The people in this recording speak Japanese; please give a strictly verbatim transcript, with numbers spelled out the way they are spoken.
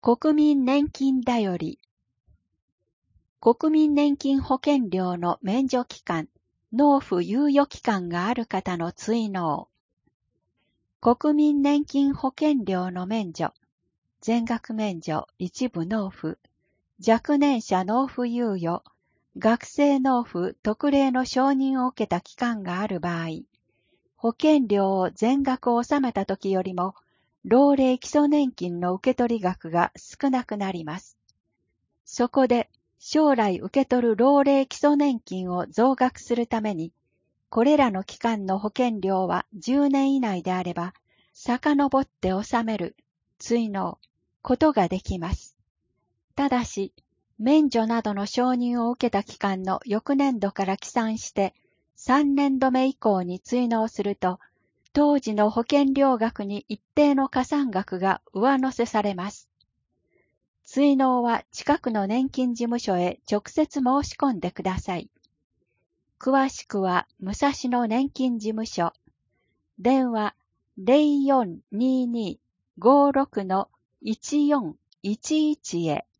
国民年金だより。国民年金保険料の免除期間、納付猶予期間がある方の追納。国民年金保険料の免除、全額免除、一部納付、若年者納付猶予、学生納付特例の承認を受けた期間がある場合、保険料を全額納めた時よりも、老齢基礎年金の受取額が少なくなります。そこで、将来受け取る老齢基礎年金を増額するために、これらの期間の保険料はじゅうねん以内であれば、遡って納める、追納、ことができます。ただし、免除などの承認を受けた期間の翌年度から起算して、さんねんどめ以降に追納すると、当時の保険料額に一定の加算額が上乗せされます。追納は近くの年金事務所へ直接申し込んでください。詳しくは武蔵野年金事務所。電話 ゼロよんにーにーごーろくのいちよんいちいち へ。